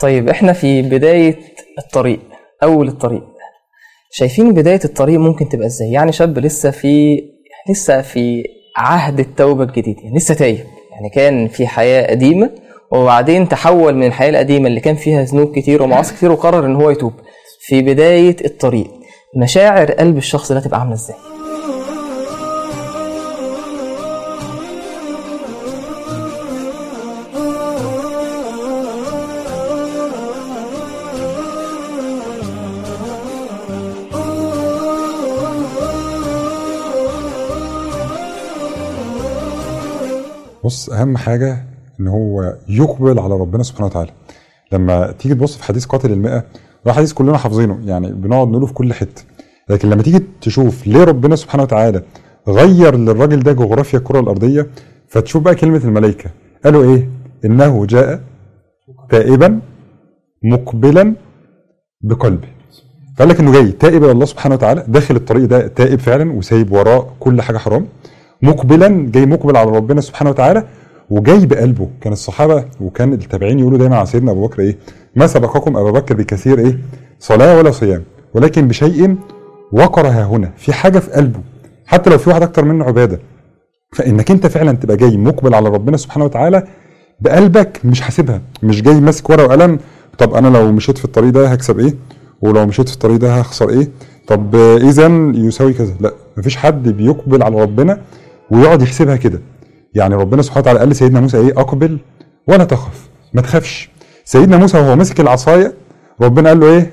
طيب احنا في بداية الطريق، أول الطريق، شايفين بداية الطريق ممكن تبقى ازاي؟ يعني شاب لسه في عهد التوبة الجديد، يعني لسه تايب، يعني كان في حياة قديمة وبعدين تحول من الحياة القديمة اللي كان فيها ذنوب كتير ومعاصي كتير وقرر ان هو يتوب. في بداية الطريق مشاعر قلب الشخص ده تبقى عاملة ازاي؟ بص، اهم حاجه ان هو يقبل على ربنا سبحانه وتعالى. لما تيجي تبص في حديث قاتل المئة، ده حديث كلنا حافظينه، يعني بنقعد نقوله في كل حته، لكن لما تيجي تشوف ليه ربنا سبحانه وتعالى غير للراجل ده جغرافيا الكره الارضيه، فتشوف بقى كلمه الملائكه قالوا ايه؟ انه جاء تائبا مقبلا بقلبه. فقال لك انه جاي تائب الى الله سبحانه وتعالى، داخل الطريق ده تائب فعلا وسايب وراه كل حاجه حرام، مقبلا جاي مقبل على ربنا سبحانه وتعالى، وجاي بقلبه. كان الصحابه وكان التابعين يقولوا دايما على سيدنا ابو بكر ايه؟ ما سبقكم ابو بكر بكثير ايه؟ صلاه ولا صيام، ولكن بشيء وقر ها هنا، في حاجه في قلبه، حتى لو في واحد اكتر منه عباده. فانك انت فعلا تبقى جاي مقبل على ربنا سبحانه وتعالى بقلبك، مش حاسبها، مش جاي ماسك ورقه وقلم، طب انا لو مشيت في الطريق ده هكسب ايه؟ ولو مشيت في الطريق ده هخسر ايه؟ طب اذا يساوي كذا. لا، مفيش حد بيقبل على ربنا ويقعد يحسبها كده. يعني ربنا سبحانه وتعالى قال لسيدنا موسى ايه؟ اقبل ولا تخف، ما تخافش. سيدنا موسى وهو ماسك العصايه ربنا قال له ايه؟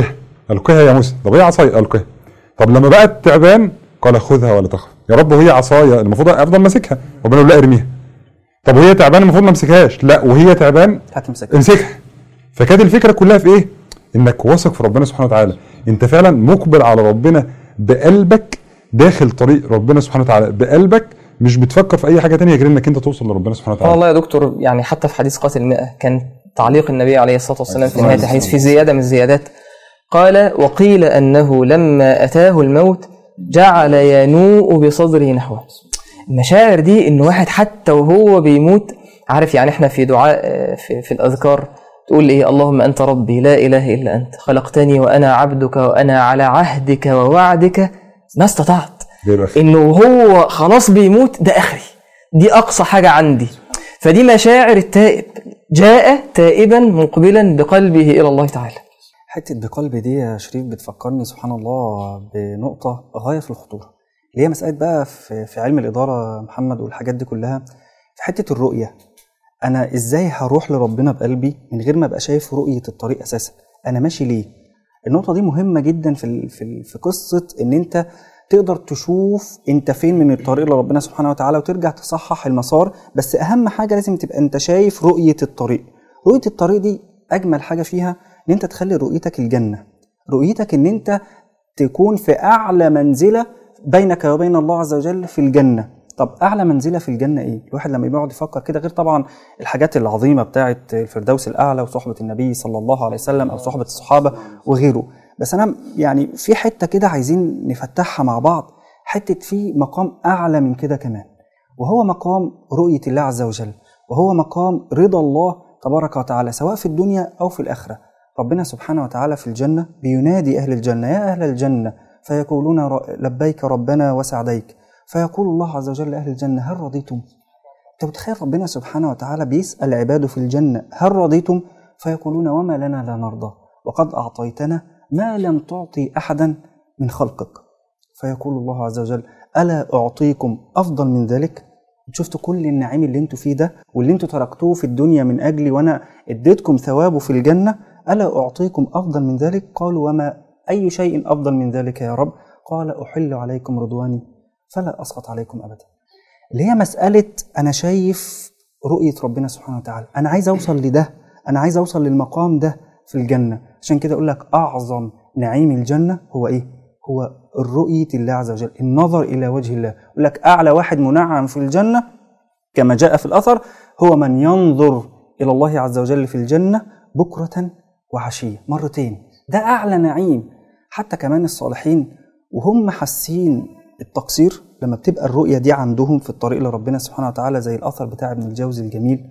القها يا موسى. طب ايه عصايه؟ القها. طب لما بقت تعبان قال خذها ولا تخف. يا رب وهي عصايه المفروض افضل ماسكها، ربنا يقول لا ارميها. طب وهي تعبان المفروض ما امسكهاش، لا وهي تعبان امسكها. فكانت الفكره كلها في ايه؟ انك واثق في ربنا سبحانه وتعالى، انت فعلا مقبل على ربنا بقلبك، داخل طريق ربنا سبحانه وتعالى بقلبك، مش بتفكر في اي حاجه تانية غير انك انت توصل لربنا سبحانه وتعالى. والله يا دكتور، يعني حتى في حديث قاتل المئة كان تعليق النبي عليه الصلاه والسلام في نهايه الحديث في زياده من الزيادات، قال: وقيل انه لما اتاه الموت جعل ينوء بصدره نحوه. المشاعر دي ان واحد حتى وهو بيموت عارف، يعني احنا في دعاء في الاذكار تقول ايه؟ اللهم انت ربي لا اله الا انت خلقتني وانا عبدك وانا على عهدك ووعدك ما استطعت. انه هو خلاص بيموت، ده اخري، دي اقصى حاجه عندي. فدي مشاعر التائب، جاء تائبا مقبلا بقلبه الى الله تعالى. حته بقلبي دي يا شريف بتفكرني سبحان الله بنقطه غايه في الخطوره، اللي هي مساله بقى في علم الاداره محمد والحاجات دي كلها، في حته الرؤيه. انا ازاي هروح لربنا بقلبي من غير ما ابقى شايف رؤيه الطريق اساسا؟ انا ماشي ليه؟ النقطه دي مهمه جدا في قصه ان انت تقدر تشوف انت فين من الطريق لربنا سبحانه وتعالى وترجع تصحح المسار. بس اهم حاجه لازم تبقى انت شايف رؤيه الطريق. رؤيه الطريق دي اجمل حاجه فيها ان انت تخلي رؤيتك الجنه، رؤيتك ان انت تكون في اعلى منزله بينك وبين الله عز وجل في الجنه. طب اعلى منزله في الجنه ايه؟ الواحد لما يقعد يفكر كده، غير طبعا الحاجات العظيمه بتاعه الفردوس الاعلى وصحبه النبي صلى الله عليه وسلم او صحبه الصحابه وغيره، بس انا يعني في حته كده عايزين نفتحها مع بعض، حته في مقام اعلى من كده كمان، وهو مقام رؤيه الله عز وجل، وهو مقام رضا الله تبارك وتعالى سواء في الدنيا او في الاخره. ربنا سبحانه وتعالى في الجنه بينادي اهل الجنه: يا اهل الجنه، فيقولون لبيك ربنا وسعديك. فيقول الله عز وجل لأهل الجنة: هل رضيتم؟ انت متخيل ربنا سبحانه وتعالى بيسأل عباده في الجنة: هل رضيتم؟ فيقولون: وما لنا لا نرضى وقد أعطيتنا ما لم تعطي أحدا من خلقك. فيقول الله عز وجل: ألا أعطيكم أفضل من ذلك؟ شفتوا كل النعيم اللي انتوا فيه ده واللي انتوا تركتوه في الدنيا من أجلي وأنا اديتكم ثوابه في الجنة، ألا أعطيكم أفضل من ذلك؟ قالوا: وما أي شيء أفضل من ذلك يا رب؟ قال: أحل عليكم رضواني فلا أسقط عليكم أبدا. اللي هي مسألة أنا شايف رؤية ربنا سبحانه وتعالى، أنا عايز أوصل لده، أنا عايز أوصل للمقام ده في الجنة. عشان كده أقول لك أعظم نعيم الجنة هو إيه؟ هو الرؤية الله عز وجل، النظر إلى وجه الله. أقول لك أعلى واحد منعم في الجنة كما جاء في الأثر هو من ينظر إلى الله عز وجل في الجنة بكرة وعشية، مرتين. ده أعلى نعيم. حتى كمان الصالحين وهم حاسين التقصير لما بتبقى الرؤية دي عندهم في الطريق لربنا سبحانه وتعالى، زي الأثر بتاع ابن الجوزي الجميل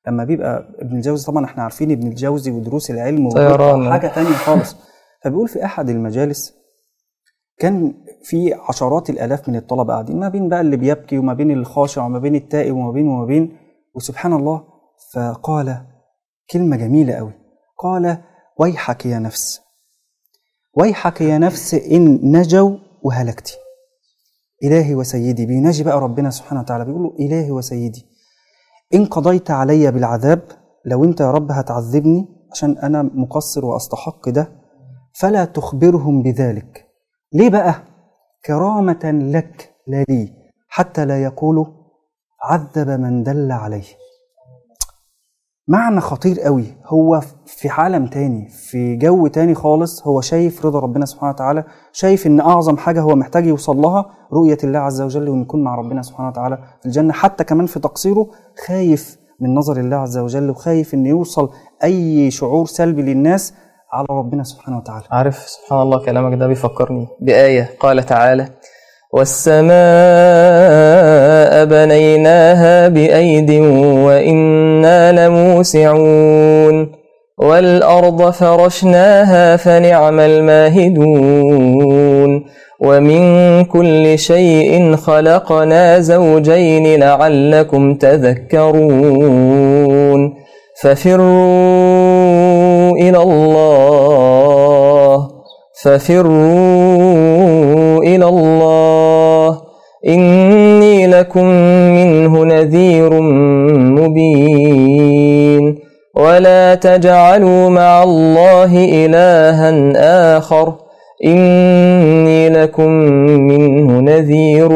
لما بيبقى ابن الجوزي، طبعا احنا عارفين ابن الجوزي ودروس العلم طيران. حاجه تانية خالص. فبيقول في احد المجالس كان في عشرات الالاف من الطلبه قاعدين، ما بين بقى اللي بيبكي وما بين الخاشع وما بين التائب وما بين وسبحان الله. فقال كلمه جميله قوي، قال ويحك يا نفس، ويحك يا نفس إن نجوا وهلكتي. إلهي وسيدي، بيناجي بقى ربنا سبحانه وتعالى، بيقول له إلهي وسيدي إن قضيت علي بالعذاب، لو أنت يا رب هتعذبني عشان أنا مقصر وأستحق ده، فلا تخبرهم بذلك. ليه بقى؟ كرامة لك لا لي، حتى لا يقولوا عذب من دل عليه. معنى خطير قوي، هو في عالم تاني، في جو تاني خالص، هو شايف رضا ربنا سبحانه وتعالى، شايف ان اعظم حاجة هو محتاج يوصل لها رؤية الله عز وجل، وان يكون مع ربنا سبحانه وتعالى في الجنة. حتى كمان في تقصيره خايف من نظر الله عز وجل، وخايف ان يوصل اي شعور سلبي للناس على ربنا سبحانه وتعالى. عارف سبحان الله كلامك ده بيفكرني بآية قال تعالى والسماء بنيناها بأيد وإنا لموسعون والأرض فرشناها فنعم الماهدون ومن كل شيء خلقنا زوجين لعلكم تذكرون ففروا إلى الله ففروا إلى الله إني لكم منه نذير مبين ولا تجعلوا مع الله إلها آخر إني لكم منه نذير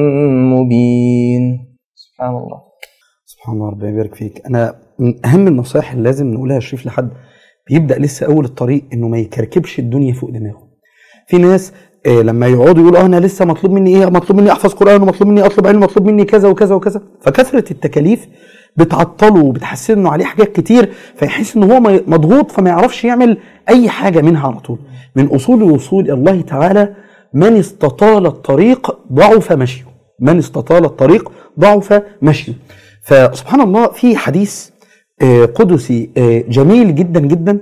مبين. سبحان الله. سبحان الله، ربنا يبارك فيك. أنا من أهم النصائح اللي لازم نقولها يا شريف لحد بيبدأ لسه أول الطريق إنه ما يكركبش الدنيا فوق دماغه. في ناس لما يقعدوا يقولوا أنا لسه مطلوب مني إيه، مطلوب مني أحفظ قرآن ومطلوب مني أطلب علم ومطلوب مني كذا وكذا وكذا، فكثرة التكاليف بتعطله وبتحسنه عليه حاجات كتير، فيحس إنه هو مضغوط فما يعرفش يعمل أي حاجة منها على طول. من أصول الوصول إلى الله تعالى من استطال الطريق ضعف مشيه، من استطال الطريق ضعف مشيه. فسبحان الله في حديث قدسي جميل جدا جدا،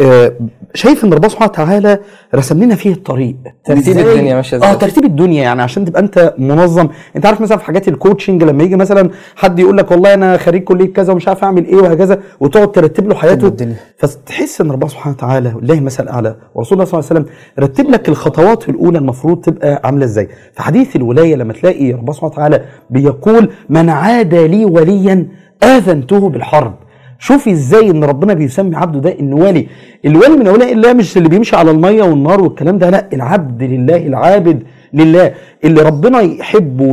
شايف ان ربنا سبحانه وتعالى رسم لنا فيه الطريق، ترتيب الدنيا ماشيه ازاي. ترتيب الدنيا، يعني عشان تبقى انت منظم. انت عارف مثلا في حاجات الكوتشنج لما يجي مثلا حد يقول لك والله انا خريج كليه كذا ومش عارف اعمل ايه وهكذا، وتقعد ترتب له حياته، فتحس ان ربنا سبحانه وتعالى لله مثل اعلى ورسول الله صلى الله عليه وسلم رتب لك الخطوات الاولى المفروض تبقى عامله ازاي. في حديث الولايه لما تلاقي ربنا سبحانه وتعالى بيقول من عاد لي وليا اذنته بالحرب. شوفي ازاي ان ربنا بيسمي عبده ده انه ولي. الولي من اولياء الله مش اللي بيمشي على الميه والنار والكلام ده، لا، العبد لله، العابد لله، اللي ربنا يحبه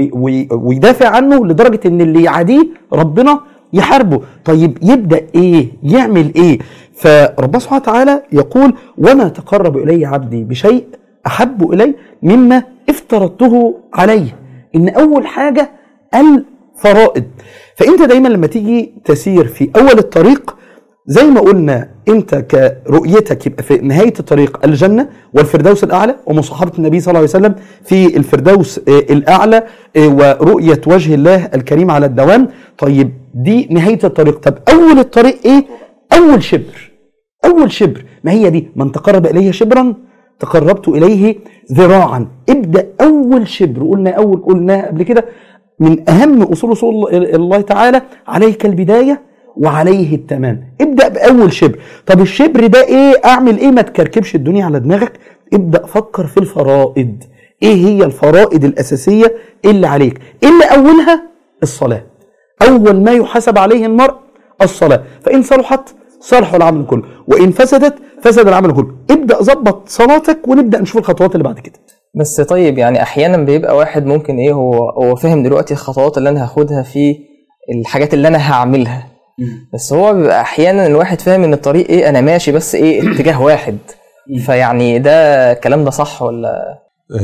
ويدافع عنه لدرجه ان اللي يعاديه ربنا يحاربه. طيب يبدا ايه؟ يعمل ايه؟ فربنا سبحانه وتعالى يقول وما تقرب الي عبدي بشيء احب الي مما افترضته عليه. ان اول حاجه الفرائض. فانت دايما لما تيجي تسير في اول الطريق زي ما قلنا، انت كرؤيتك يبقى في نهايه الطريق الجنه والفردوس الاعلى ومصاحبه النبي صلى الله عليه وسلم في الفردوس الاعلى ورؤيه وجه الله الكريم على الدوام. طيب دي نهايه الطريق. طب اول الطريق ايه؟ اول شبر. اول شبر، ما هي دي من تقرب الي شبرا تقربت اليه ذراعا. ابدا اول شبر. قلنا قبل كده من أهم أصول الله تعالى عليك البداية وعليه التمام. ابدأ بأول شبر. طب الشبر ده إيه؟ أعمل إيه؟ ما تكركبش الدنيا على دماغك. ابدأ فكر في الفرائض. إيه هي الفرائض الأساسية اللي عليك؟ اللي أولها الصلاة. أول ما يحاسب عليه المرء الصلاة، فإن صلحت صلح العمل كله، وإن فسدت فسد العمل كله. ابدأ ظبط صلاتك ونبدأ نشوف الخطوات اللي بعد كده. بس طيب يعني احيانا بيبقى واحد ممكن ايه، هو فاهم دلوقتي الخطوات اللي انا هاخدها في الحاجات اللي انا هعملها، بس هو بيبقى احيانا الواحد فاهم ان الطريق ايه، انا ماشي بس ايه اتجاه واحد. فيعني ده الكلام ده صح ولا؟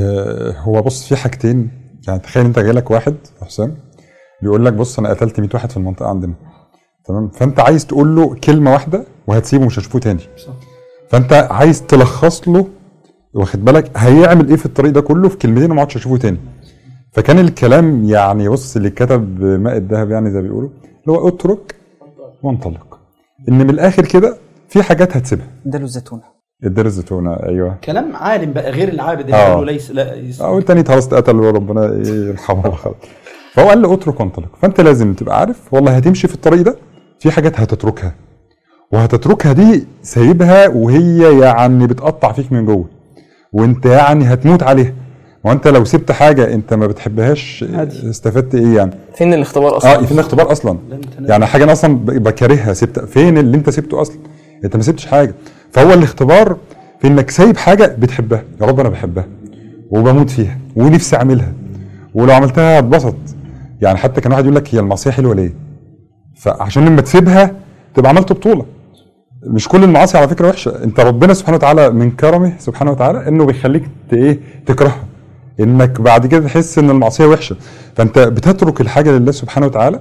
هو بص في حاجتين. يعني تخيل انت جايلك واحد حسام بيقول لك بص انا قتلت 100 واحد في المنطقه عندنا، تمام؟ فانت عايز تقول له كلمه واحده وهتسيبه مش هتشوفه تاني. فانت عايز تلخص له، واخد بالك، هيعمل ايه في الطريق ده كله في كلمتين وما عادش اشوفه تاني. فكان الكلام يعني بص اللي كتب ماء الذهب يعني زي ما بيقولوا، اللي هو اترك وانطلق. ان من الاخر كده في حاجات هتسيبها. اداله الزيتونه. اداله الزيتونه. ايوه كلام عالم بقى غير العابد اللي قال له ليس لا والتاني خلاص اتقتل وربنا يرحمه خلاص. فهو قال له اترك وانطلق. فانت لازم تبقى عارف والله هتمشي في الطريق ده في حاجات هتتركها، وهتتركها دي سايبها وهي يعني بتقطع فيك من جوه وانت يعني هتموت عليها. وانت لو سبت حاجه انت ما بتحبهاش استفدت ايه يعني؟ فين الاختبار اصلا؟ فين الاختبار اصلا؟ يعني حاجه انا اصلا بكرهها سبتها، فين اللي انت سبته اصلا؟ انت ما سبتش حاجه. فهو الاختبار في انك سايب حاجه بتحبها. يا رب انا بحبها وبموت فيها ونفسي اعملها ولو عملتها اتبسط. يعني حتى كان واحد يقول لك هي المعصيه حلوه ليه؟ فعشان لما تسيبها تبقى عملت بطوله. مش كل المعاصي على فكره وحشه، انت ربنا سبحانه وتعالى من كرمه سبحانه وتعالى انه بيخليك تكرهها، انك بعد كده تحس ان المعصيه وحشه. فانت بتترك الحاجه لله سبحانه وتعالى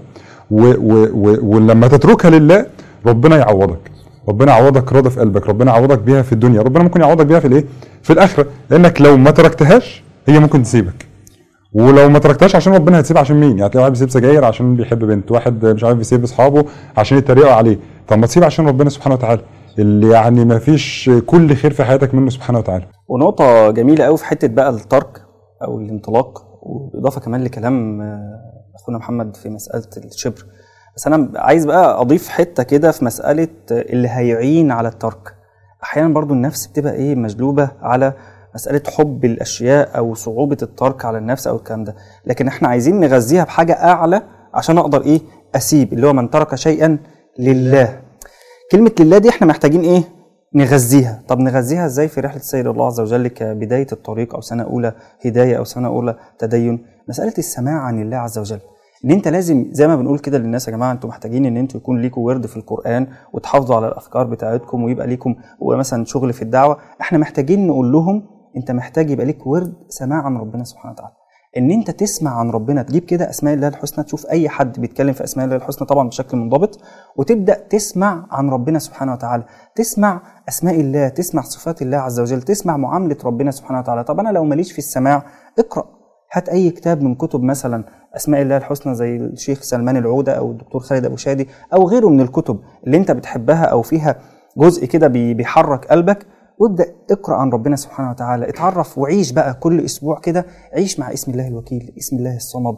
ولما تتركها لله ربنا يعوضك. ربنا يعوضك رضا في قلبك، ربنا يعوضك بيها في الدنيا، ربنا ممكن يعوضك بيها في الايه؟ في الاخره. لانك لو ما تركتهاش هي ممكن تسيبك، ولو ما تركتهاش عشان ربنا هتسيب عشان مين؟ يعني تلاقي واحد بيسيب سجاير عشان بيحب بنت، واحد مش عارف بيسيب اصحابه عشان يتريقوا عليه. طب ما تسيب عشان ربنا سبحانه وتعالى اللي يعني ما فيش كل خير في حياتك منه سبحانه وتعالى. ونقطه جميله قوي في حته بقى الترك او الانطلاق، وبالاضافه كمان لكلام اخونا محمد في مساله الشبر. بس انا عايز بقى اضيف حته كده في مساله اللي هيعين على الترك. احيانا برضو النفس بتبقى مجلوبه على مساله حب الاشياء او صعوبه الترك على النفس او الكلام ده، لكن احنا عايزين نغذيها بحاجه اعلى عشان اقدر اسيب، اللي هو من ترك شيئا لله. كلمه لله دي احنا محتاجين نغذيها. طب نغذيها ازاي في رحله السير الله عز وجل كبدايه الطريق او سنه اولى هدايه او سنه اولى تدين؟ مساله السماع عن الله عز وجل. ان انت لازم زي ما بنقول كده للناس يا جماعه انتوا محتاجين ان انتوا يكون ليكم ورد في القران وتحافظوا على الافكار بتاعتكم ويبقى ليكم مثلا شغل في الدعوه. احنا محتاجين نقول لهم انت محتاج يبقى ليك ورد سماع عن ربنا سبحانه وتعالى، ان انت تسمع عن ربنا، تجيب كده اسماء الله الحسنى، تشوف اي حد بيتكلم في اسماء الله الحسنى طبعا بشكل منضبط، وتبدا تسمع عن ربنا سبحانه وتعالى، تسمع اسماء الله، تسمع صفات الله عز وجل، تسمع معامله ربنا سبحانه وتعالى. طب انا لو ماليش في السماع اقرا، هات اي كتاب من كتب مثلا اسماء الله الحسنى زي الشيخ سلمان العوده او الدكتور خالد ابو شادي او غيره من الكتب اللي انت بتحبها او فيها جزء كده بيحرك قلبك، وابدا اقرا عن ربنا سبحانه وتعالى، اتعرف وعيش بقى كل اسبوع كده، عيش مع اسم الله الوكيل، اسم الله الصمد،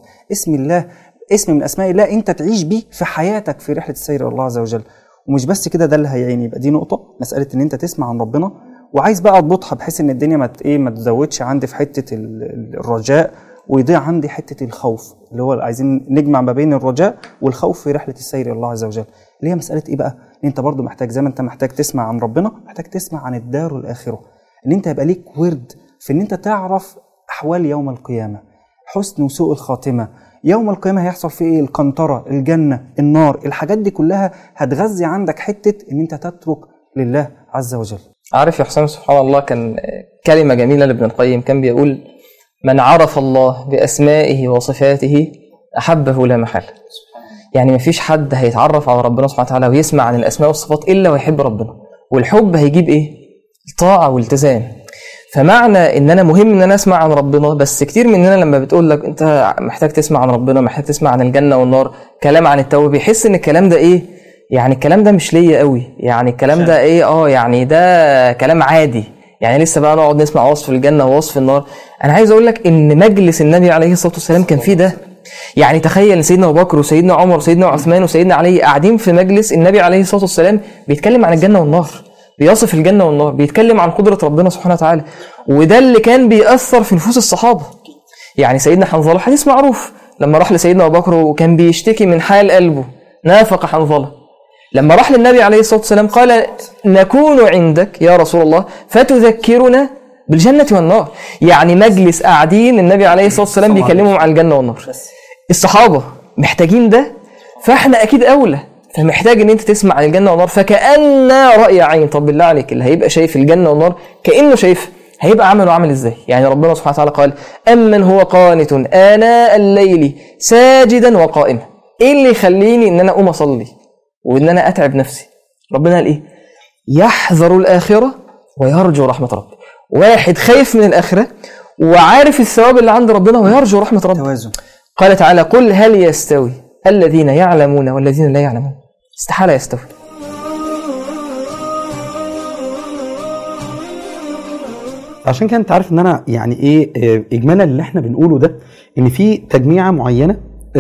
اسم من اسماء الله انت تعيش بيه في حياتك في رحله السير الله عز وجل. ومش بس كده، ده اللي هيعين. يبقى دي نقطه، مساله ان انت تسمع عن ربنا، وعايز بقى اضبطها بحيث ان الدنيا ما تزودش عندي في حته الرجاء ويضيع عندي حته الخوف، اللي هو عايزين نجمع ما بين الرجاء والخوف في رحله السير الله عز وجل، اللي هي مساله بقى؟ انت برضو محتاج زي ما انت محتاج تسمع عن ربنا، محتاج تسمع عن الدار الاخره، ان انت يبقى ليك ورد في ان انت تعرف احوال يوم القيامه، حسن وسوء الخاتمه، يوم القيامه هيحصل فيه ايه، القنطره، الجنه، النار، الحاجات دي كلها هتغذي عندك حته ان انت تترك لله عز وجل. عارف يا حسام، سبحان الله، كان كلمه جميله لابن القيم، كان بيقول: من عرف الله باسمائه وصفاته احبه لا محاله. يعني مفيش حد هيتعرف على ربنا سبحانه وتعالى ويسمع عن الاسماء والصفات الا ويحب ربنا، والحب هيجيب الطاعه والالتزام. فمعنى ان انا مهم ان انا اسمع عن ربنا، بس كتير مننا لما بتقول لك انت محتاج تسمع عن ربنا، محتاج تسمع عن الجنه والنار، كلام عن التوبه، بيحس ان الكلام ده يعني الكلام ده مش ليا قوي، يعني الكلام ده يعني ده كلام عادي، يعني لسه بقى نقعد نسمع وصف الجنه ووصف النار. انا عايز اقول لك ان مجلس النبي عليه الصلاه والسلام كان فيه ده. يعني تخيل سيدنا ابو بكر وسيدنا عمر وسيدنا عثمان وسيدنا علي قاعدين في مجلس النبي عليه الصلاه والسلام بيتكلم عن الجنه والنار، بيصف الجنه والنار، بيتكلم عن قدره ربنا سبحانه وتعالى. وده اللي كان بيأثر في نفوس الصحابه. يعني سيدنا حنظله حديث معروف، لما راح لسيدنا ابو بكر وكان بيشتكي من حال قلبه، نافق حنظله، لما راح للنبي عليه الصلاه والسلام قال: نكون عندك يا رسول الله فتذكرنا بالجنه والنار. يعني مجلس قاعدين النبي عليه الصلاه والسلام بيكلمهم عن الجنه والنار، الصحابه محتاجين ده، فاحنا اكيد اولى. فمحتاج ان انت تسمع عن الجنه والنار فكأن رأي عين. طب بالله عليك، اللي هيبقى شايف الجنه والنار كأنه شايف، هيبقى عمله عامل ازاي؟ يعني ربنا سبحانه وتعالى قال: أمن هو قانت آناء الليل ساجدا وقائما. ايه اللي يخليني ان انا اقوم اصلي وان انا اتعب نفسي؟ ربنا قال يحذر الاخره ويرجو رحمه ربه. واحد خايف من الاخره وعارف الثواب اللي عند ربنا ويرجو رحمه ربه. توازن. قال تعالى: قل هل يستوي الذين يعلمون والذين لا يعلمون؟ استحالة يستوي. عشان كده انت عارف ان انا يعني ايه اجمالا اللي احنا بنقوله ده، ان في تجميعه معينه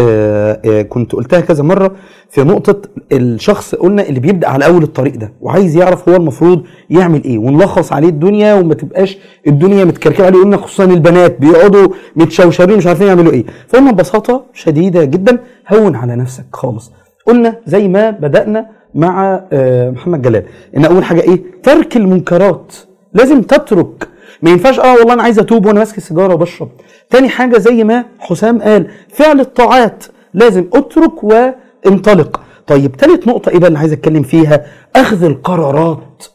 كنت قلتها كذا مره في نقطه الشخص قلنا اللي بيبدا على اول الطريق ده وعايز يعرف هو المفروض يعمل ايه، ونلخص عليه الدنيا وما تبقاش الدنيا متكركبه عليه. قلنا خصوصا البنات بيقعدوا متشوشرين مش عارفين يعملوا ايه، فقلنا ببساطه شديده جدا هون على نفسك خالص. قلنا زي ما بدانا مع محمد جلال ان اول حاجه ايه؟ ترك المنكرات. لازم تترك، ما ينفعش والله انا عايز اتوب وانا ماسك السيجاره وبشرب. تاني حاجه زي ما حسام قال فعل الطاعات، لازم اترك وانطلق. طيب تالت نقطه ايه بقى اللي عايز اتكلم فيها؟ اخذ القرارات.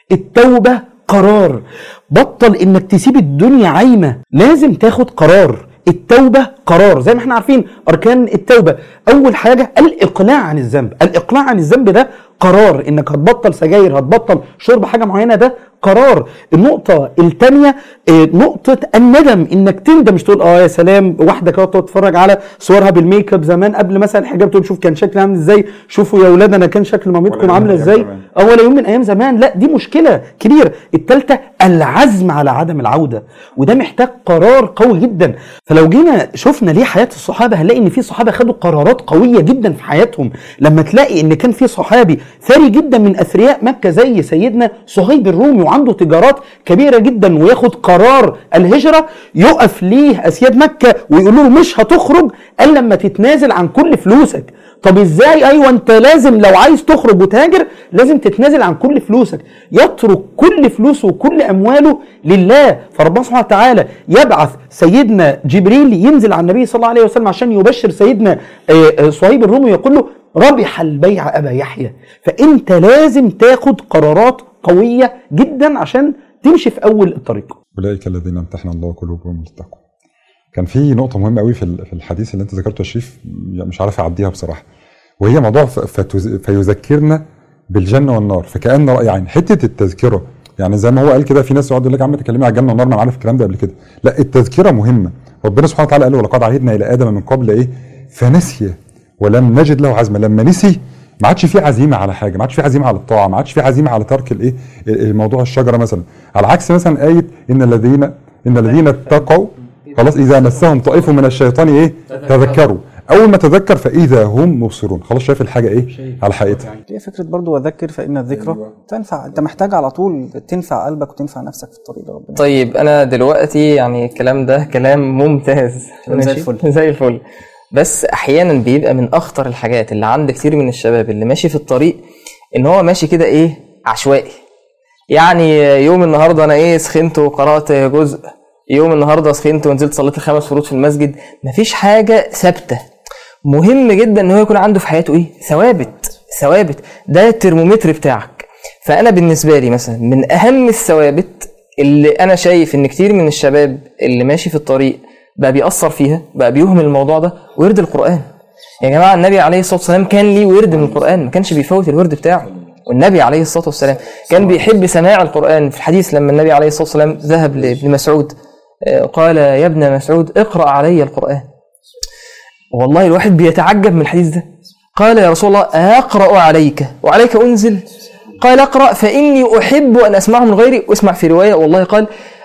التوبه قرار، بطل انك تسيب الدنيا عايمه، لازم تاخد قرار. التوبه قرار، زي ما احنا عارفين اركان التوبه. اول حاجه الاقلاع عن الذنب. الاقلاع عن الذنب ده قرار، انك هتبطل سجاير، هتبطل شرب حاجه معينه، ده قرار. النقطه الثانيه نقطه الندم، انك تندم، مش تقول يا سلام واحده كده تتفرج على صورها بالميك اب زمان قبل مثلا الحجاب تقول شوف كان شكلي عامل ازاي، شوفوا يا اولاد انا كان شكل مامتكم عامله ازاي، ولا يوم من ايام زمان. لا دي مشكله كبيره. الثالثه العزم على عدم العوده، وده محتاج قرار قوي جدا. فلو جينا شفنا ليه حياه الصحابه هنلاقي ان في صحابه خدوا قرارات قويه جدا في حياتهم. لما تلاقي ان كان في صحابي ثري جدا من اثرياء مكه زي سيدنا صهيب الرومي وعنده تجارات كبيره جدا وياخد قرار الهجره، يقف ليه اسياد مكه ويقول له مش هتخرج الا لما تتنازل عن كل فلوسك. طب ازاي؟ ايوه انت لازم لو عايز تخرج وتهاجر لازم تتنازل عن كل فلوسك، يترك كل فلوسه وكل امواله لله. فربنا سبحانه وتعالى يبعث سيدنا جبريل ينزل على النبي صلى الله عليه وسلم عشان يبشر سيدنا صهيب الرومي ويقول له ربح البيع ابا يحيى. فانت لازم تاخد قرارات قويه جدا عشان تمشي في اول الطريق. اولئك الذين امتحن الله قلوبهم للتقوى. كان في نقطه مهمه قوي في الحديث اللي انت ذكرته يا شريف، مش عارف اعديها بصراحه، وهي موضوع فيذكرنا بالجنه والنار. فكأن رأي عين حته التذكره، يعني زي ما هو قال كده، في ناس يقعد يقول لك يا عم تكلمي على الجنه والنار، ما انا عارف الكلام ده قبل كده. لا التذكره مهمه. ربنا سبحانه وتعالى قال ولقد عهدنا الى ادم من قبل ايه؟ فنسي ولم نجد له عزما. لما نسي ما عادش في عزيمه على حاجه، ما عادش في عزيمه على الطاعه، ما عادش في عزيمه على ترك الايه؟ موضوع الشجره مثلا. على عكس مثلا ايه ان الذين اتقوا خلاص اذا مسهم طائف من الشيطان ايه؟ تذكروا. اول ما تذكر فاذا هم مبصرون، خلاص شايف الحاجه ايه؟ على حقيقتها. هي فكره برضو وذكر فان الذكرى تنفع. انت محتاج على طول تنفع قلبك وتنفع نفسك في الطريق ده. ربنا طيب انا دلوقتي يعني الكلام ده كلام ممتاز زي الفل زي الفل، بس احيانا بيبقى من اخطر الحاجات اللي عند كتير من الشباب اللي ماشي في الطريق ان هو ماشي كده ايه؟ عشوائي. يعني يوم النهارده انا سخنت وقرات جزء، يوم النهارده سخنت ونزلت صليت ال5 فروض في المسجد. مفيش حاجه ثابته. مهم جدا ان هو يكون عنده في حياته ثوابت. ده الترمومتر بتاعك. فانا بالنسبه لي مثلا من اهم الثوابت اللي انا شايف ان كتير من الشباب اللي ماشي في الطريق بقى بيأثر فيها، بقى بيهمل الموضوع ده، ورد القرآن. يا جماعه النبي عليه الصلاه والسلام كان ليه ورد من القرآن، ما كانش بيفوت الورد بتاعه. والنبي عليه الصلاه والسلام كان بيحب سماع القرآن. في الحديث لما النبي عليه الصلاه والسلام ذهب لابن مسعود قال يا ابن مسعود اقرأ علي القرآن. والله الواحد بيتعجب من الحديث ده. قال يا رسول الله أقرأ عليك وعليك أنزل؟ قال اقرأ فإني أحب أن أسمعه من غيري. واسمع في رواية والله قال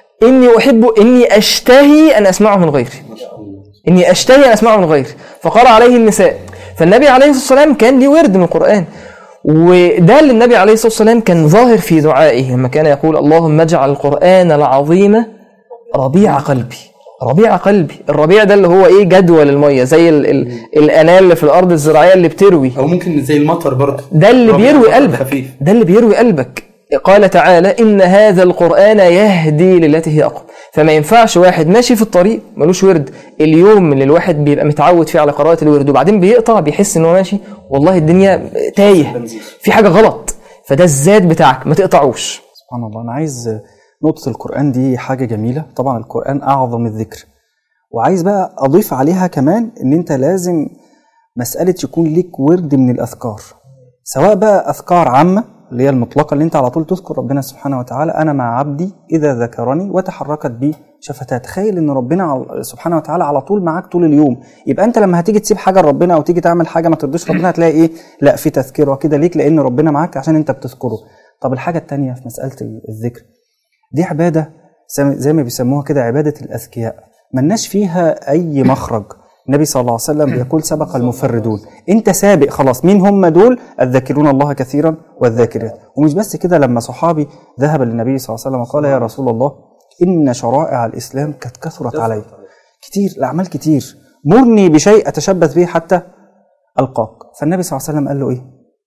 إني أشتهي أن أسمعه من غيري. إني أشتهي أن أسمعه من غيري. فقال عليه النساء. فالنبي عليه الصلاة والسلام كان ليه ورد من القرآن، وده اللي النبي عليه الصلاة والسلام كان ظاهر في دعائه لما كان يقول اللهم اجعل القرآن العظيم ربيع قلبي. ربيع قلبي، الربيع ده اللي هو جدول المية، زي الانال اللي في الارض الزراعية اللي بتروي، او ممكن زي المطر برضه، ده اللي بيروي قلبك، ده اللي بيروي قلبك. قال تعالى إن هذا القرآن يهدي للتي هي أقوم. فما ينفعش واحد ماشي في الطريق ملوش ورد. اليوم اللي الواحد بيبقى متعود فيه على قراءة الورد وبعدين بيقطع، بيحس إنه ماشي والله الدنيا تايه، في حاجة غلط. فده الزاد بتاعك، ما تقطعوش. سبحان الله. أنا عايز نقطة القرآن دي حاجة جميلة. طبعا القرآن أعظم الذكر، وعايز بقى أضيف عليها كمان إن أنت لازم مسألة يكون ليك ورد من الأذكار، سواء بقى أذكار عامة اللي هي المطلقة اللي انت على طول تذكر ربنا سبحانه وتعالى، أنا مع عبدي إذا ذكرني وتحركت بي شفتات. تخيل ان ربنا سبحانه وتعالى على طول معاك طول اليوم. يبقى انت لما هتيجي تسيب حاجه لربنا او تيجي تعمل حاجه ما ترضيش ربنا هتلاقي ايه؟ لا في تذكره كده ليك، لان ربنا معاك عشان انت بتذكره. طب الحاجه الثانيه في مساله الذكر دي عباده زي ما بيسموها كده عباده الاذكياء، ملناش فيها اي مخرج. النبي صلى الله عليه وسلم بيقول سبق المفردون، انت سابق خلاص. مين هم دول؟ الذاكرون الله كثيرا والذاكرات. ومش بس كده، لما صحابي ذهب للنبي صلى الله عليه وسلم وقال يا رسول الله إن شرائع الإسلام قد كثرت علي كتير، الأعمال كتير، مرني بشيء أتشبث به حتى ألقاك. فالنبي صلى الله عليه وسلم قال له إيه؟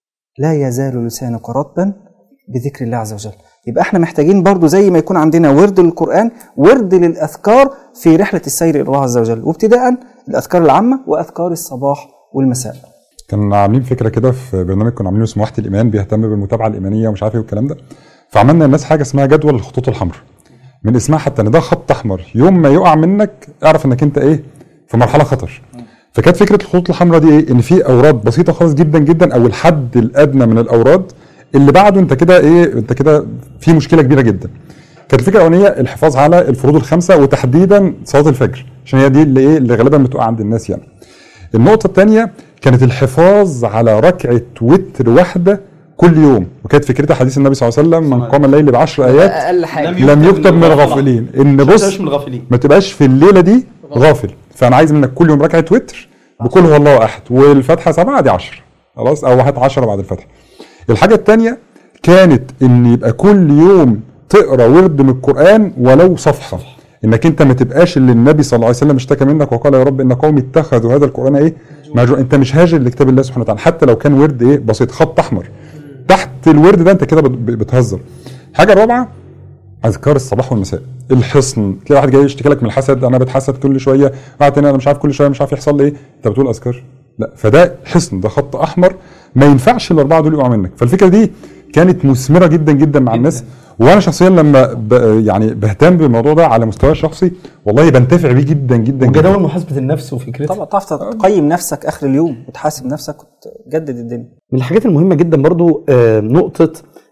لا يزال لسانك رطبا بذكر الله عز وجل. يبقى احنا محتاجين برضو زي ما يكون عندنا ورد للقرآن ورد للأذكار في رحلة السير إلى الله عز وجل، وابتداء الأذكار العامة وأذكار الصباح والمساء. كنا عاملين فكرة كده في برنامج كنا عاملينه اسمه وحدة الإيمان، بيهتم بالمتابعة الإيمانية ومش عارف ايه والكلام ده. فعملنا الناس حاجة اسمها جدول الخطوط الحمراء، من اسمها حتى ان ده خط احمر يوم ما يقع منك اعرف انك انت ايه في مرحله خطر. فكانت فكره الخطوط الحمراء دي ايه؟ ان في اوراد بسيطه خالص جدا جدا، او الحد الادنى من الاوراد اللي بعده انت كده ايه، انت كده في مشكله كبيره جدا. كانت الفكره الاولانيه الحفاظ على الفروض الخمسه، وتحديدا صلاه الفجر، عشان هي دي اللي ايه اللي غالبا بتقع عند الناس يعني. النقطه الثانيه كانت الحفاظ على ركعه وتر واحده كل يوم، وكانت فكرتها حديث النبي صلى الله عليه وسلم من قام الليل ب10 ايات اقل حاجه لم يكتب من الغافلين. ان بص ما تبقاش في الليله دي غافل، فانا عايز منك كل يوم ركعه وتر بكل هو الله احد، والفاتحه 7 دي 10 خلاص، او هات 10 بعد الفاتحه. الحاجه الثانيه كانت ان يبقى كل يوم تقرا ورد من القران ولو صفحه، انك انت ما تبقاش اللي النبي صلى الله عليه وسلم اشتكى منك وقال يا رب ان قومي اتخذوا هذا القران ايه مهجورا. انت مش هاجر لكتاب الله سبحانه وتعالى، حتى لو كان ورد ايه بسيط خط احمر تحت الورد ده انت كده بتهزر. الحاجه الرابعه اذكار الصباح والمساء. الحصن، تلاقي واحد جاي يشتكي لك من الحسد، انا بتحسد كل شويه، قاعد انا مش عارف كل شويه مش عارف يحصل لي ايه، انت بتقول اذكار؟ لا، فده حصن، ده خط احمر ما ينفعش الاربعه دول يقعوا منك. فالفكره دي كانت مثمره جدا جدا مع الناس، وانا شخصيا لما يعني بهتم بالموضوع ده على مستوى الشخصي والله بنتفع بيه جدا جدا. وجدول محاسبه النفس وفكرتها طبعا تعرف تقيم نفسك اخر اليوم وتحاسب نفسك وتجدد الدنيا. من الحاجات المهمه جدا برضو نقطه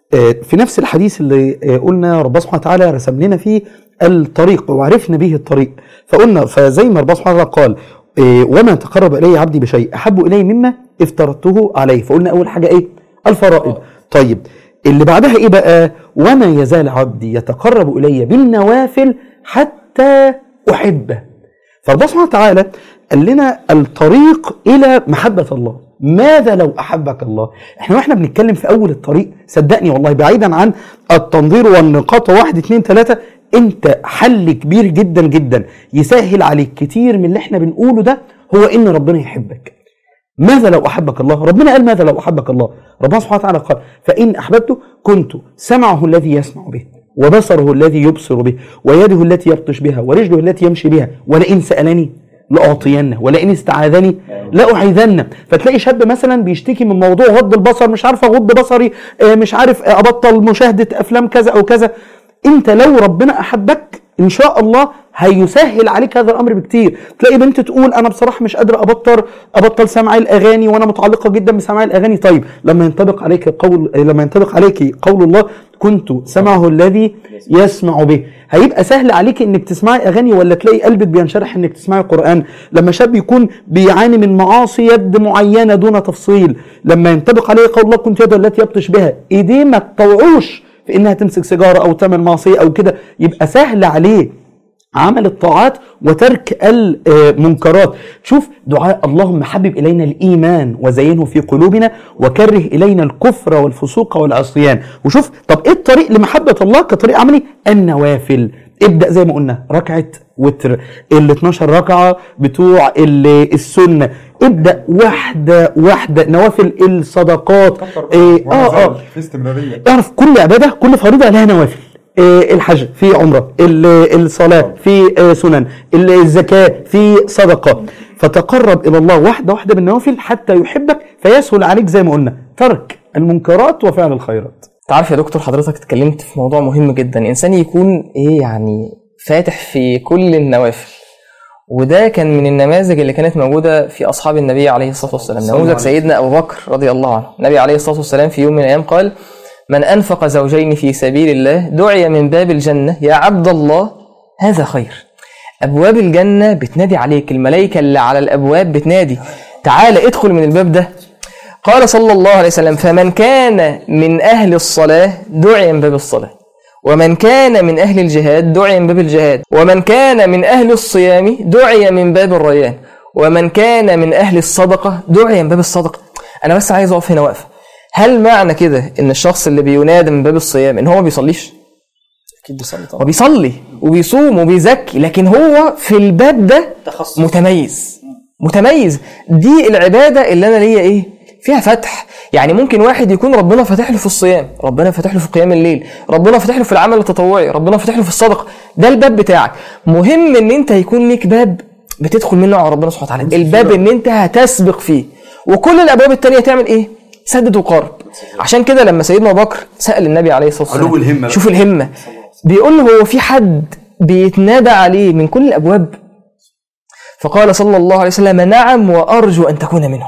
في نفس الحديث اللي قلنا ربنا سبحانه وتعالى رسم لنا فيه الطريق وعرفنا به الطريق، فقلنا فزي ما ربنا سبحانه وتعالى قال وما تقرب الي عبدي بشيء احب الي مما افترضته عليه. فقلنا اول حاجه ايه؟ الفرائض. طيب اللي بعدها ايه بقى؟ وما يزال عبدي يتقرب الي بالنوافل حتى احبه. فربنا سبحانه وتعالى قال لنا الطريق الى محبه الله. ماذا لو احبك الله؟ احنا واحنا بنتكلم في اول الطريق صدقني والله بعيدا عن التنظير والنقاط 1 2 3، انت حل كبير جدا جدا يسهل عليك كتير من اللي احنا بنقوله ده هو ان ربنا يحبك. ماذا لو احبك الله؟ ربنا قال ماذا لو احبك الله؟ ربنا سبحانه وتعالى قال فان احببته كنت سمعه الذي يسمع به وبصره الذي يبصر به ويده التي يبطش بها ورجله التي يمشي بها ولئن سالني لاعطينه ولئن استعاذني لاعيذنه. فتلاقي شاب مثلا بيشتكي من موضوع غض البصر، مش عارف اغض بصري، مش عارف ابطل مشاهده افلام كذا او كذا. انت لو ربنا احبك ان شاء الله هيسهل عليك هذا الامر بكتير. تلاقي بنت تقول انا بصراحه مش قادره ابطل سماع الاغاني وانا متعلقه جدا بسماع الاغاني. طيب لما ينطبق عليك قول الله كنت سمعه الذي يسمع به، هيبقى سهل عليك انك تسمعي اغاني ولا تلاقي قلبك بينشرح انك تسمعي قران. لما شاب يكون بيعاني من معاصي يد معينه دون تفصيل، لما ينطبق عليه قول الله كنت يده التي يبطش بها، ايديه ما تطوعوش في انها تمسك سيجاره او تعمل معصيه او كده، يبقى سهل عليه عمل الطاعات وترك المنكرات. شوف دعاء اللهم حبب إلينا الإيمان وزينه في قلوبنا وكره إلينا الكفر والفسوق والعصيان. وشوف طب إيه الطريق لمحبة الله كطريق عملي؟ النوافل. ابدأ زي ما قلنا ركعة وتر، 12 ركعة بتوع السنة، ابدأ واحدة واحدة. نوافل الصدقات في استمرارية. اعرف كل عبادة كل فريضة لها نوافل. الحج في عمرة، الصلاة في سنن، الزكاة في صدقة. فتقرب إلى الله واحدة واحدة بالنوافل حتى يحبك فيسهل عليك زي ما قلنا ترك المنكرات وفعل الخيرات. تعرف يا دكتور حضرتك اتكلمت في موضوع مهم جدا، إنسان يكون يعني فاتح في كل النوافل، وده كان من النماذج اللي كانت موجودة في أصحاب النبي عليه الصلاة والسلام. نموذج سيدنا أبو بكر رضي الله عنه. النبي عليه الصلاة والسلام في يوم من الأيام قال من أنفق زوجين في سبيل الله دعي من باب الجنة يا عبد الله هذا خير. أبواب الجنة بتنادي عليك، الملائكة اللي على الأبواب بتنادي تعال ادخل من الباب ده. قال صلى الله عليه وسلم فمن كان من أهل الصلاة دعي من باب الصلاة، ومن كان من أهل الجهاد دعي من باب الجهاد، ومن كان من أهل الصيام دعي من باب الريان، ومن كان من أهل الصدقة دعي من باب الصدقة. أنا بس عايز أقف هنا وقفة. هل معنى كده إن الشخص اللي بينادى من باب الصيام إن هو ما بيصليش؟ اكيد بيصلي طبعا، هو بيصلي وبيصوم وبيزكي، لكن هو في الباب ده تخصص متميز. دي العبادة اللي أنا ليا إيه فيها فتح. يعني ممكن واحد يكون ربنا فتح له في الصيام، ربنا فتح له في قيام الليل، ربنا فتح له في العمل التطوعي، ربنا فتح له في الصدقة. ده الباب بتاعك. مهم ان انت يكون ليك باب بتدخل منه على ربنا سبحانه وتعالى، الباب ان انت هتسبق فيه، وكل الابواب التانية تعمل ايه؟ سدد وقارب. عشان كده لما سيدنا ابو بكر سأل النبي عليه الصلاة والسلام شوف الهمة، بيقول له هو في حد بيتنادى عليه من كل الابواب؟ فقال صلى الله عليه وسلم نعم وأرجو أن تكون منهم.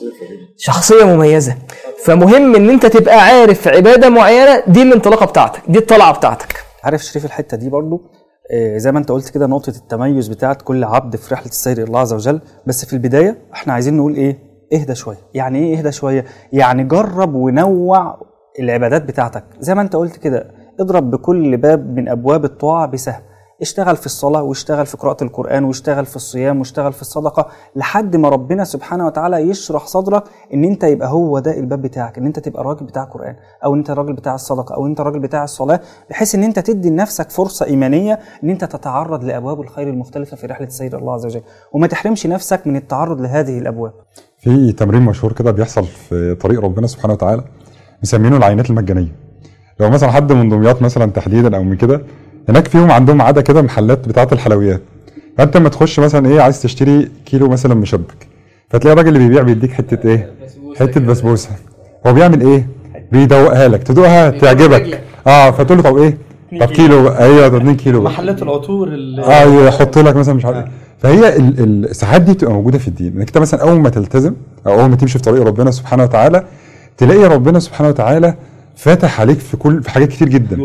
شخصية مميزة. فمهم ان انت تبقى عارف عبادة معينة، دي الانطلاقة بتاعتك، دي الطلعة بتاعتك. عارف شريف الحتة دي برضو زي ما انت قلت كده، نقطة التميز بتاعت كل عبد في رحلة السير إلى الله عز وجل. بس في البداية احنا عايزين نقول ايه؟ اهدى شوية. يعني ايه اهدى شوية؟ يعني جرب ونوع العبادات بتاعتك. زي ما انت قلت كده، اضرب بكل باب من أبواب الطاعة بسهم. اشتغل في الصلاة، واشتغل في قراءة القرآن، واشتغل في الصيام، واشتغل في الصدقة، لحد ما ربنا سبحانه وتعالى يشرح صدرك ان انت يبقى هو ده الباب بتاعك، ان انت تبقى الراجل بتاع القرآن، او انت الراجل بتاع الصدقة، او انت الراجل بتاع الصلاة، بحيث ان انت تدي لنفسك فرصة إيمانية ان انت تتعرض لأبواب الخير المختلفة في رحلة السير الله عز وجل، وما تحرمش نفسك من التعرض لهذه الأبواب. في تمرين مشهور كده بيحصل في طريق ربنا سبحانه وتعالى مسمينه العينات المجانية. لو مثلا حد من دمياط مثلا تحديدا او من كده، هناك فيهم عندهم عاده كده محلات بتاعه الحلويات، فانت لما تخش مثلا ايه عايز تشتري كيلو مثلا مشبك، فتلاقي الراجل اللي بيبيع بيديك حته ايه؟ حته بسبوسه. هو بيعمل ايه؟ بيدوقها لك، تدوقها تعجبك، فتقول له طب ايه؟ طب كيلو، ايوه طب 2 كيلو. محلات العطور يحط لك مثلا مش عارف ايه. فهي الساعات دي بتبقى موجوده في الدين، انك انت مثلا اول ما تلتزم او اول ما تمشي في طريق ربنا سبحانه وتعالى، تلاقي ربنا سبحانه وتعالى فاتح عليك في حاجات كتير جدا.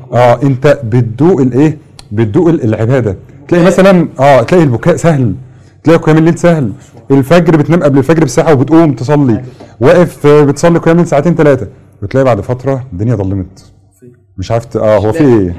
انت بتدوق الايه؟ بتدوق العباده. تلاقي مثلا تلاقي البكاء سهل، تلاقي قيام الليل سهل، الفجر بتنام قبل الفجر بساعه وبتقوم تصلي، واقف بتصلي قيام الليل ساعتين 3، وتلاقي بعد فتره الدنيا ظلمت مش عارف هو في ايه.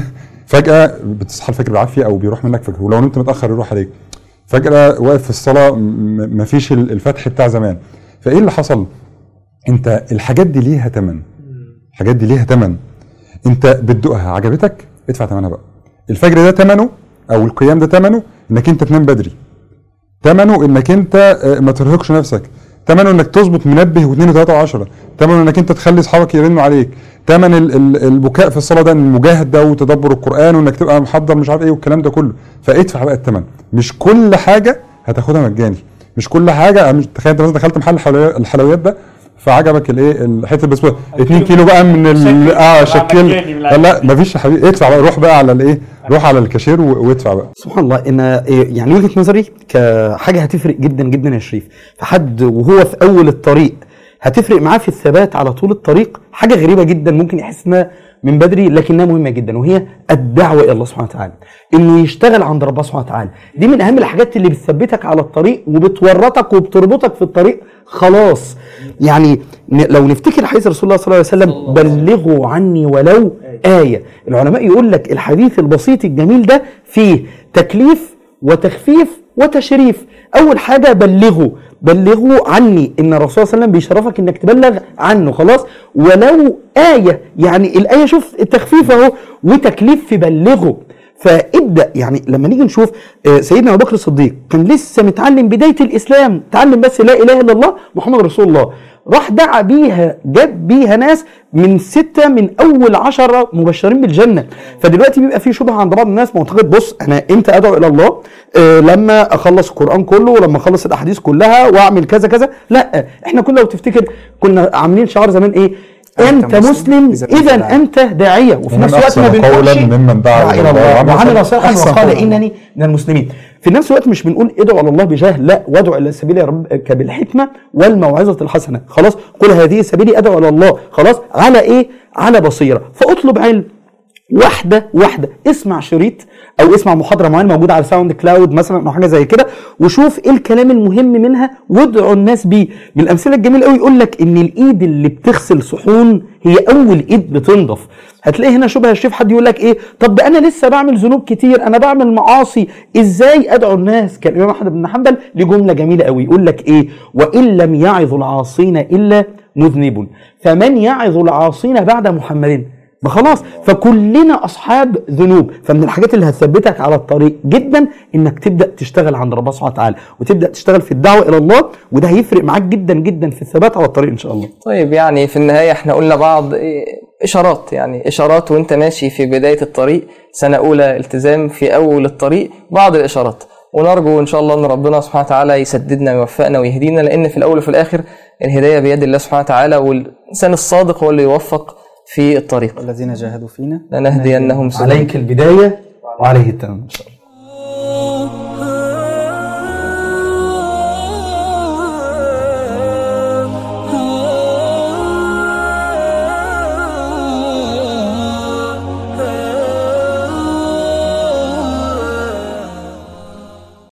فجاه بتصحى الفجر بالعافيه او بيروح منك فجر، ولو نمت متاخر يروح عليك. فجاه واقف في الصلاه مفيش الفتح بتاع زمان. فايه اللي حصل؟ انت الحاجات دي ليها ثمن، الحاجات دي ليها ثمن، انت بتدوقها، عجبتك ادفع ثمنها بقى. الفجر ده ثمنه او القيام ده ثمنه انك انت تنام بدري، ثمنه انك انت ما ترهقش نفسك، ثمنه انك تظبط منبه و2 و3 و10، ثمنه انك انت تخلي اصحابك يرنوا عليك، ثمن البكاء في الصلاه ده المجاهد ده وتدبر القران وانك تبقى محضر مش عارف ايه والكلام ده كله. فادفع بقى الثمن. مش كل حاجه هتاخدها مجاني، مش كل حاجه. تخيل انت مثلا دخلت محل الحلويات ده فعجبك الايه حته البسبوسه 2 كيلو بقى من شكل، لا مفيش يا حبيبي، ادفع بقى، روح بقى على الايه، روح على الكاشير وادفع بقى. سبحان الله. انا يعني وجهه نظري كحاجه هتفرق جدا جدا يا شريف، فحد وهو في اول الطريق هتفرق معاه في الثبات على طول الطريق. حاجه غريبه جدا ممكن يحس انها من بدري لكنها مهمه جدا، وهي الدعوه الى الله سبحانه وتعالى، انه يشتغل عند ربنا سبحانه وتعالى. دي من اهم الحاجات اللي بتثبتك على الطريق وبتورطك وبتربطك في الطريق خلاص. يعني لو نفتكر حديث رسول الله صلى الله عليه وسلم بلغوا عني ولو آية، العلماء يقول لك الحديث البسيط الجميل ده فيه تكليف وتخفيف وتشريف. اول حاجه بلغوا عني، ان الرسول صلى الله عليه وسلم بيشرفك انك تبلغ عنه خلاص، ولو آية، يعني الآية شوف التخفيف اهو، وتكليف في بلغه. فابدأ يعني لما نيجي نشوف سيدنا أبو بكر الصديق كان لسه متعلم بداية الإسلام، تعلم بس لا إله إلا الله محمد رسول الله، راح دعا بيها، جاب بيها ناس من 6 من أول 10 مبشرين بالجنة. فدلوقتي بيبقى في شبهة عند بعض الناس معتقد بص أنا إمتى أدعو إلى الله؟ لما أخلص القرآن كله، ولما أخلص الأحاديث كلها وأعمل كذا كذا. لا، إحنا كنا لو تفتكر كنا عاملين شعار زمان إيه؟ أنت مسلم إذا أنت داعية، وفي نفس الوقت ما بنقولش ممن دعا إلى الله وعمل صالحا وقال إنني من المسلمين. في نفس الوقت مش بنقول ادعوا على الله بجاه، لا، وادعوا إلى سبيل ربك بالحكمة والموعظة الحسنة. خلاص، قل هذه سبيلي أدعو إلى الله، خلاص، على إيه؟ على بصيرة. فاطلب علم، واحده اسمع شريط او اسمع محاضره معينه موجوده على ساوند كلاود مثلا او حاجه زي كده، وشوف ايه الكلام المهم منها وادعوا الناس بيه. من الامثله الجميله قوي يقول لك ان الايد اللي بتغسل صحون هي اول ايد بتنضف. هتلاقي هنا شبه الشيف حد يقول لك ايه، طب ده انا لسه بعمل ذنوب كتير، انا بعمل معاصي، ازاي ادعو الناس؟ كان الامام احمد بن حنبل ليه جمله جميله قوي يقول لك ايه، وان لم يعظ العاصين الا مذنب فمن يعظ العاصين بعد محمد. ما خلاص، فكلنا اصحاب ذنوب. فمن الحاجات اللي هتثبتك على الطريق جدا انك تبدا تشتغل عند ربنا سبحانه وتعالى وتبدا تشتغل في الدعوه الى الله، وده هيفرق معاك جدا جدا في الثبات على الطريق ان شاء الله. طيب يعني في النهايه احنا قلنا بعض اشارات، يعني اشارات وانت ماشي في بدايه الطريق، سنه اولى التزام في اول الطريق، بعض الاشارات، ونرجو ان شاء الله ان ربنا سبحانه وتعالى يسددنا ويوفقنا ويهدينا، لان في الاول وفي الاخر الهدايه بيد الله سبحانه وتعالى، والانسان الصادق هو اللي يوفق في الطريق. والذين جاهدوا فينا لنهدينهم سبلنا. عليك البدايه وعليه التمام ان شاء الله.